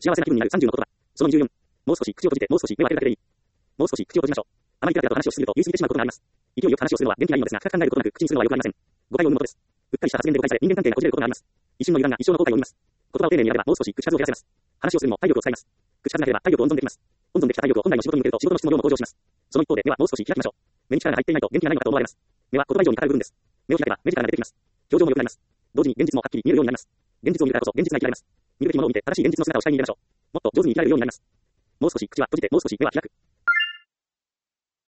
幸せな気分になる30の言葉。その24。もう少し口を閉じて、もう少し目を開けるだけでいい。もう少し口を閉じましょう。あまりペラペラと話をしすぎると言い過ぎてしまうことがあります。勢いよく話をするのは元気がいいのですが、深く考えることなく口にするのはよくありません。誤解を生むことです。うっかりした発言で誤解され、人間関係がこじれることがあります。一瞬の油断が一生の後悔を生みます。言葉を丁寧に選べばもう少し口数を減らせます。話をするにも体力を使います。口数が減れば体力を温存できます。温存できた体力を本来の仕事に向けると仕事の質も量も向上します。その一方で目はもう少し開きましょう。目に力が入っていないと元気がないのかと思われます。目は言葉以上に語る部分です。目を開けば目力が出てきます。表情も良くなります。同時に現実もはっきり見えるようになります。現実を見るからこそ現実が生きられます。見るべきものを見て正しい現実の姿を視界に入れましょう。もっと上手に生きられるようになります。もう少し口は閉じてもう少し目は開く。